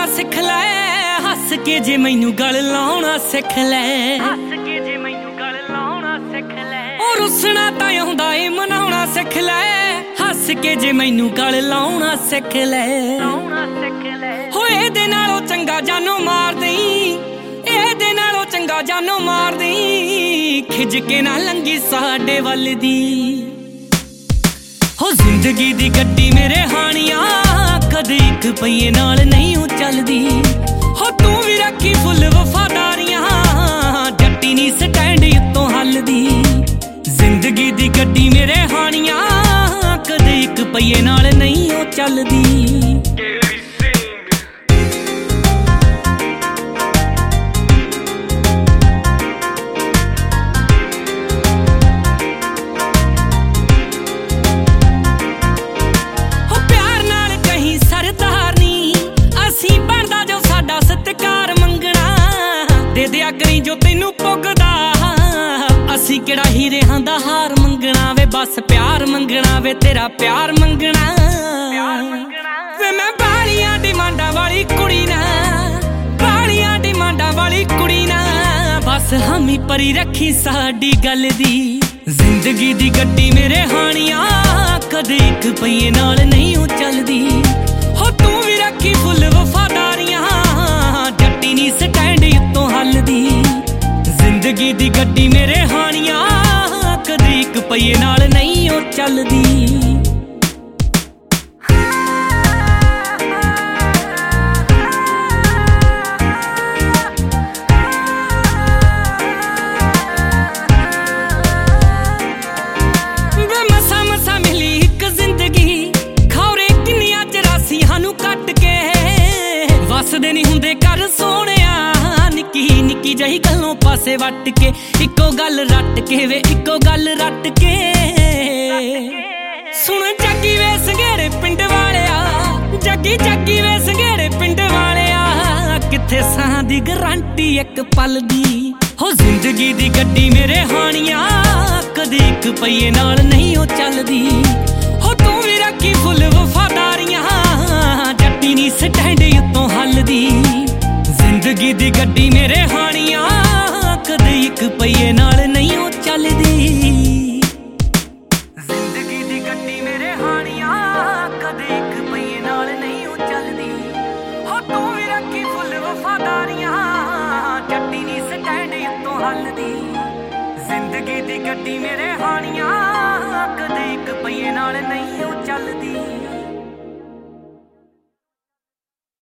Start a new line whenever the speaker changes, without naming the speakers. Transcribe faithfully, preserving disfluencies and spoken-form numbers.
ਸਿੱਖ ਲੈ, ਹੱਸ ਕੇ ਜੇ ਮੈਨੂੰ ਗਲ ਲਾਉਣਾ ਸਿੱਖ ਲੈ,
ਹੱਸ ਕੇ ਜੇ ਮੈਨੂੰ ਗਲ ਲਾਉਣਾ ਸਿੱਖ ਲੈ।
ਉਹ ਰੁੱਸਣਾ ਤਾਂ ਆਉਂਦਾ ਏ ਮਨਾਉਣਾ ਸਿੱਖ ਲੈ, ਹੱਸ ਕੇ ਜੇ ਮੈਨੂੰ ਗਲ ਲਾਉਣਾ ਸਿੱਖ ਲੈ,
ਲਾਉਣਾ ਸਿੱਖ ਲੈ।
ਹੋ ਇਹਦੇ ਨਾਲੋਂ ਚੰਗਾ ਜਾਨੋਂ ਮਾਰ ਦੇਈਂ, ਇਹਦੇ ਨਾਲੋਂ ਚੰਗਾ ਜਾਨੋਂ ਮਾਰ ਦੇਈਂ, ਖਿੱਚ ਕੇ ਨਾ ਲੰਗੀ ਸਾਡੇ ਵੱਲ ਦੀ। ਹੋ ਜ਼ਿੰਦਗੀ ਦੀ ਗੱਡੀ ਮੇਰੇ ਹਾਣੀਆਂ, ਕਦੇ ਇੱਕ ਪਹੀਏ ਨਾਲ ਨਹੀਂ ਉਹ ਚੱਲਦੀ। ਹੋ ਤੂੰ ਵੀ ਰੱਖੀ ਫੁੱਲ ਵਫਾਦਾਰੀਆਂ, ਜੱਟੀ ਨੀ ਸਟੈਂਡ ਉੱਤੋਂ ਹੱਲਦੀ। ਜ਼ਿੰਦਗੀ ਦੀ ਗੱਡੀ ਮੇਰੇ ਹਾਣੀਆਂ, ਕਦੇ ਇੱਕ ਪਹੀਏ ਨਾਲ ਨਹੀਂ ਉਹ ਚੱਲਦੀ। ਦੇ ਦਿਆ ਕਰੀ ਜੋ ਤੈਨੂੰ ਪੁੱਗਦਾ, ਅਸੀਂ ਕਿਹੜਾ ਹੀਰਿਆਂ ਦਾ ਹਾਰ ਮੰਗਣਾ ਵੇ, ਬਸ ਪਿਆਰ ਮੰਗਣਾ ਵੇ, ਤੇਰਾ ਪਿਆਰ ਮੰਗਣਾ। ਵੇ ਮੈਂ ਬਾਲੀਆਂ ਡਿਮਾਂਡਾਂ ਵਾਲੀ ਕੁੜੀ ਨਾ, ਬਾਲੀਆਂ ਡਿਮਾਂਡਾਂ ਵਾਲੀ ਕੁੜੀ ਨਾ, ਬਸ ਹਮੀ ਪਰੀ ਰੱਖੀ ਸਾਡੀ ਗੱਲ ਦੀ। ਜ਼ਿੰਦਗੀ ਦੀ ਗੱਡੀ ਮੇਰੇ ਹਾਣੀਆਂ, ਕਦੇ ਇੱਕ ਪਹੀਏ ਨਾਲ ਨਹੀਂ ਉਹ ਚੱਲਦੀ। ਹੋ ਤੂੰ ਵੀ ਰੱਖੀ ਫੁੱਲ ਵਫਾਦਾਰੀਆਂ, ਜੱਟੀ ਨੀ ਸਟੈਂਡ ਉੱਤੋਂ ਹੱਲਦੀ। ਜ਼ਿੰਦਗੀ ਦੀ ਗੱਡੀ ਮੇਰੇ ਹਾਣੀਆਂ, ਕਦੇ ਇੱਕ ਪਹੀਏ ਨਾਲ ਨਹੀਂ ਉਹ ਚੱਲਦੀ। ਵੇ ਮਸਾਂ ਮਸਾਂ ਮਿਲੀ ਇੱਕ ਜ਼ਿੰਦਗੀ, ਖੌਰੇ ਕਿੰਨੀਆਂ ਚੁਰਾਸੀਆਂ ਨੂੰ ਕੱਟ ਕੇ, ਵਸਦੇ ਨਹੀਂ ਹੁੰਦੇ ਘਰ ਸੋਹਣਿਆ, ਨਿੱਕੀ ਨਿੱਕੀ ਜਿਹੀ ਗੱਲੋਂ ਪਾਸੇ ਵੱਟ ਕੇ, ਇੱਕੋ ਗੱਲ ਰੱਟ ਕੇ ਵੇ, ਇੱਕੋ ਗੱਲ ਰੱਟ ਕੇ। ਸੁਣ ਜੱਗੀ ਵੇ ਸੰਘੇੜੇ ਪਿੰਡ ਵਾਲਿਆ, ਜੱਗੀ ਜੱਗੀ ਵੇ ਸੰਘੇੜੇ ਪਿੰਡ ਵਾਲਿਆ, ਕਿੱਥੇ ਸਾਂ ਦੀ ਗਰੰਟੀ ਇੱਕ ਪਲ ਦੀ। ਹੋ ਜ਼ਿੰਦਗੀ ਦੀ ਗੱਡੀ ਮੇਰੇ ਹਾਣੀਆਂ, ਕਦੇ ਇੱਕ ਪਹੀਏ ਨਾਲ ਨਹੀਂ ਉਹ ਚੱਲਦੀ। ਹੋ ਤੂੰ ਵੀ ਰੱਖੀ ਫੁੱਲ ਵਫਾਦਾਰੀਆਂ, ਜੱਟੀ ਨੀ ਸਟੈਂਡ ਉੱਤੋਂ ਹੱਲਦੀ। ਜ਼ਿੰਦਗੀ ਦੀ ਗੱਡੀ ਮੇਰੇ ਹਾਣੀਆਂ, ਕਦੇ ਇੱਕ ਪਹੀਏ ਨਾਲ ਨਹੀਂ ਉਹ ਚੱਲਦੀ। ਜ਼ਿੰਦਗੀ ਦੀ ਗੱਡੀ ਮੇਰੇ ਹਾਣੀਆਂ, ਕਦੇ ਇੱਕ ਪਹੀਏ ਨਾਲ ਨਹੀਂ ਉਹ ਚੱਲਦੀ। ਹੋ ਤੂੰ ਵੀ ਰੱਖੀ ਫੁੱਲ ਵਫਾਦਾਰੀਆਂ, ਜੱਟੀ ਨੀ ਸਟੈਂਡ ਉੱਤੋਂ ਹੱਲਦੀ। ਜ਼ਿੰਦਗੀ ਦੀ ਗੱਡੀ ਮੇਰੇ ਹਾਣੀਆਂ, ਕਦੇ ਇੱਕ ਪਹੀਏ ਨਾਲ ਨਹੀਂ ਉਹ ਚੱਲਦੀ।